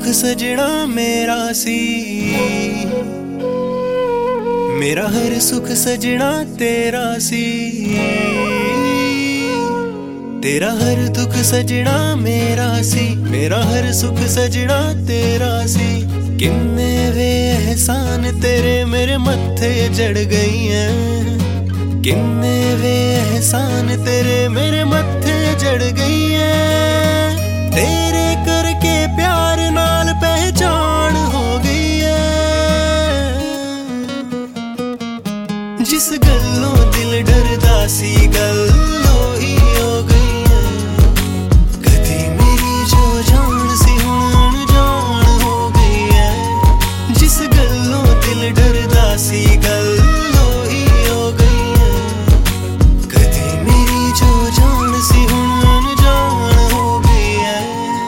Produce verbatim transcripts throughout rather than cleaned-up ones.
सजना मेरा सी, मेरा हर सुख सजना तेरा सी, तेरा हर दुख सजना मेरा सी, मेरा हर सुख सजना तेरा सी। किन्ने वे एहसान तेरे मेरे मत्थे जड़ गई हैं, किन्ने वे एहसान तेरे मेरे मत्थे जड़ गई हैं। तेरे करके प्यार नाल पहचान हो गई है, जिस गल्लों दिल डरदा सी गल्लों ही हो गई है। कदी मेरी जो जान सी हुण अनजान हो गई है, जिस गल्लों दिल डरदा सी गल्लों ही हो गई है। कदी मेरी जो जान सी हुण अनजान हो गई है।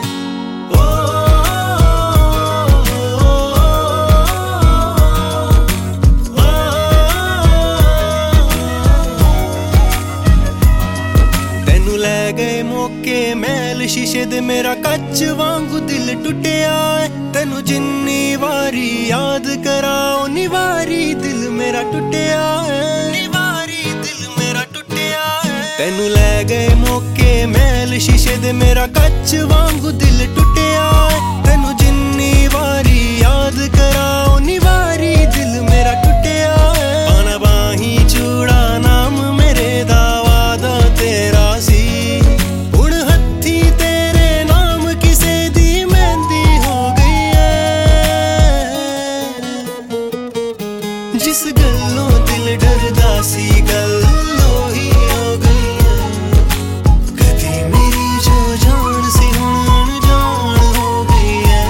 तेनू लै गए मौके मैल शीशे दे मेरा कच वांगू दिल टुटिया है। तेनू जिन्नी वारी याद करा उन्नी वारी दिल मेरा टुटिया है, उन्नी वारी दिल मेरा टुटिया है। तेनू लै गए मौके मैल शीशे दे मेरा कच वांगू दिल टुटिया है। तेनू जिन्नी वारी याद करा उन्नी वारी दिल मेरा टुटिया है। पाना बाही चूड़ा नाम मेरे दा वादा तेरा सी, हुण हत्थी तेरे नाम किसे दी मेहंदी हो गई है। जिस गल्लों दिल डरदा सी गल्लों ही हो गई है। कदी मेरी जो जान सी हुण अनजान हो गई है।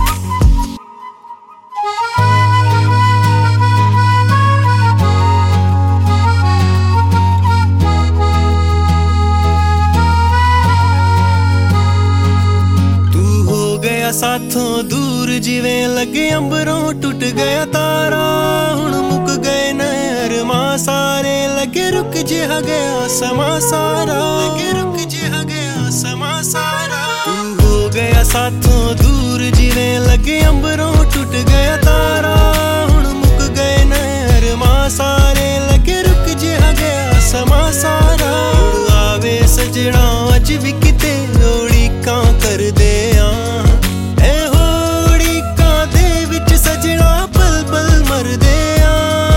तू हो गया साथों दूर जिवें लगे अंबरों टूट गया तारा। हुण मुक गए नरमा सारे लगे रुक जिहा गया समा सारा, लगे रुक जिहा गया समा सारा। तू हो गया साथों दूर जिवें लगे अंबरों टूट गया तारा। हुण मुक गए नरमा सारे लगे रुक जिहा गया समा सारा। हुण आवे सजना अज भी किते उड़ीकां कर दे आ, ए होड़ीकां दे विच सजना पल पल मर दे आ।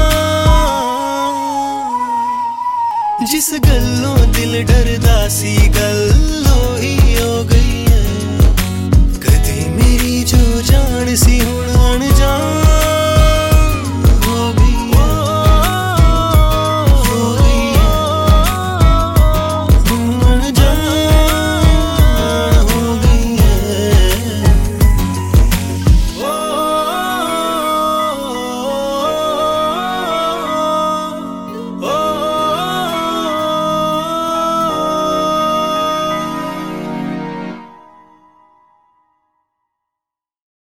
जिस गल्लों दिल डरदा सी गल्लों ही हो गई है। कदी मेरी जो जान सी हुण